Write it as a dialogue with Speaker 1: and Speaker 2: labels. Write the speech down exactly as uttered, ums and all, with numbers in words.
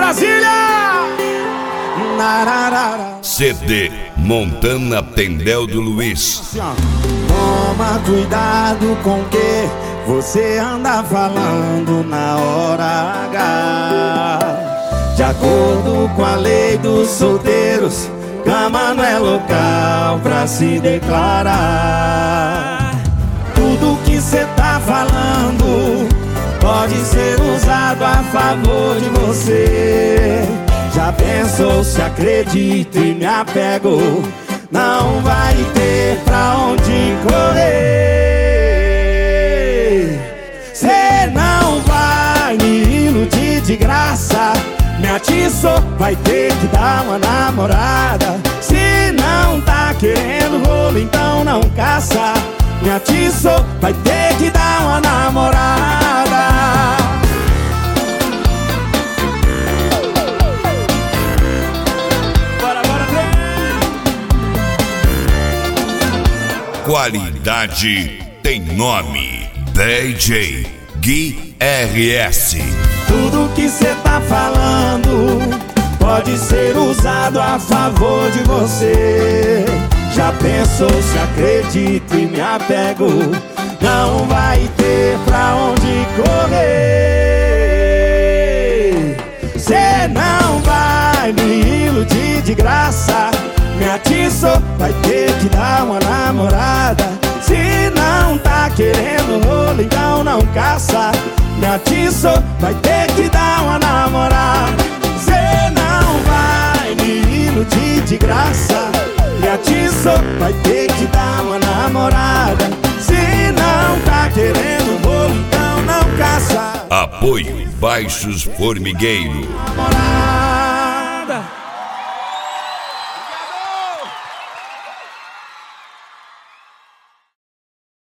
Speaker 1: Brasília! Nararara.
Speaker 2: C D Montana Tendel do Luiz.
Speaker 1: Toma cuidado com o que você anda falando na hora H. De acordo com a lei dos solteiros, cama não é local pra se declarar. Tudo que cê tá falando pode ser usado a favor de você. Já pensou se acredito e me apego? Não vai ter pra onde correr. Cê não vai me iludir de graça. Me atiçou, vai ter que dar uma namorada. Se não tá querendo rolo, então não caça. Me atiçou, vai ter que dar uma namorada. Bora, bora,
Speaker 2: Qualidade tem nome. D J Gui R S.
Speaker 1: Tudo que cê tá falando pode ser usado a favor de você. Já pensou se acredito e me apego? Não vai ter pra onde correr. Cê não vai me iludir de graça. Me atiçou, vai ter que dar uma namorada. Se não tá querendo rolo, então não caça. Me atiçou, vai ter que dar uma namorada. Cê não vai me iludir de graça. Me atiçou, vai ter que dar uma namorada. Se não tá querendo rolo, então não caça.
Speaker 2: Apoio Baixos Formigueiro.
Speaker 1: Namorada.